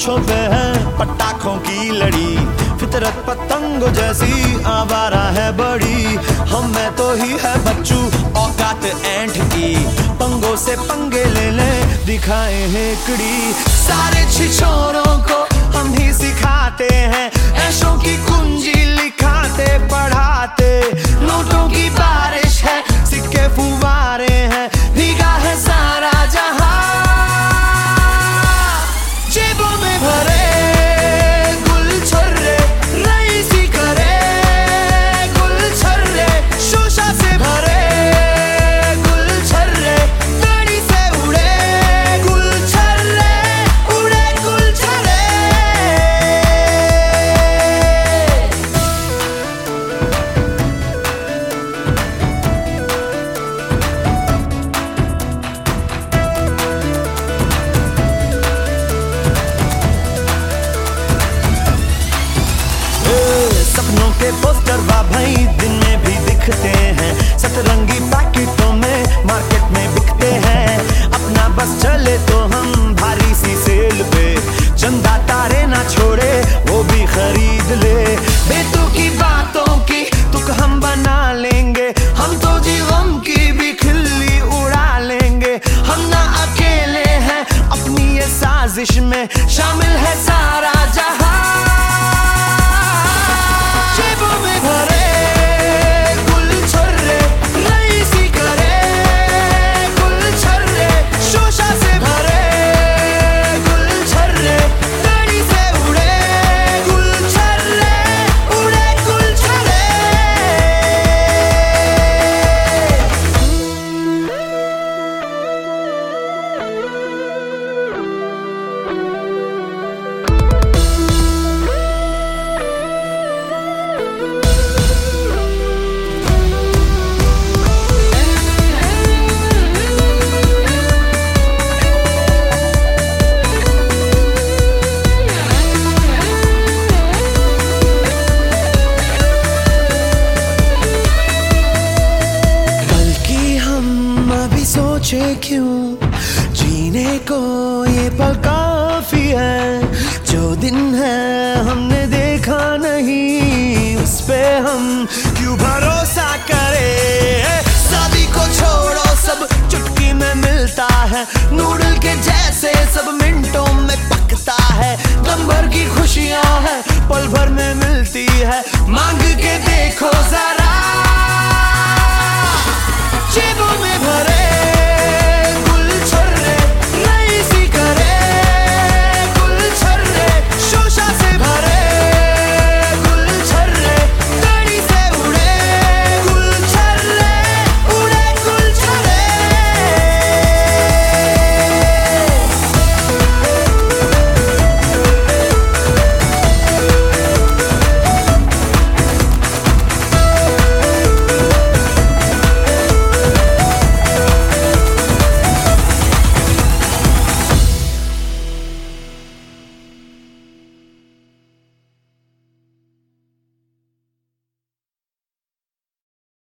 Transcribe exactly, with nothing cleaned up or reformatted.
मूंछों पे है पटाखों की लड़ी, फितरत पतंग जैसी आवारा है बड़ी। हम में तो ही है बच्चू औकात ऐंठ की, पंगों से पंगे ले ले दिखाए हेकड़ी। सारे छिछोरों को हम ही सिखाते हैं, ऐशों की कुंजी लिखाते पढ़ाते। नोटों की बारिश है, सिक्के फुवारे हैं, भीगा है सारा जहां। जेबों में भरे गुल छर्रे, रईसी करे गुल छर्रे, शोशा से भरे गुल छर्रे, गाड़ी से उड़े गुल छर्रे, उड़े गुल छर्रे। सपनों के पोस्टर वाह भाई दिन में भी दिखते हैं, सतरंगी पैकेटों में मार्केट में बिकते हैं। अपना बस चले तो हम भारी सी सेल पे, चंदा तारे ना छोड़े वो भी खरीद ले। बेतु की बातों की तुक हम बना लेंगे, हम तो जी गम की भी खिल्ली उड़ा लेंगे। हम ना अकेले हैं अपनी ये साजिश में, शामिल है सारा जहां। जेबों में भरे गुल छर्रे, रईसी करे गुल छर्रे, शोशा से भरे गुल छर्रे, गाड़ी से उड़े गुल छर्रे, उड़े गुल छर्रे। सोचे क्यों जीने को ये पल काफी है, जो दिन है हमने देखा नहीं उस पे हम क्यों भरोसा करें। शादी को छोड़ो सब चुटकी में मिलता है, नूडल के जैसे सब मिनटों में पकता है। दम भर की खुशियां है पल भर में मिलती है, मांग के देखो जरा।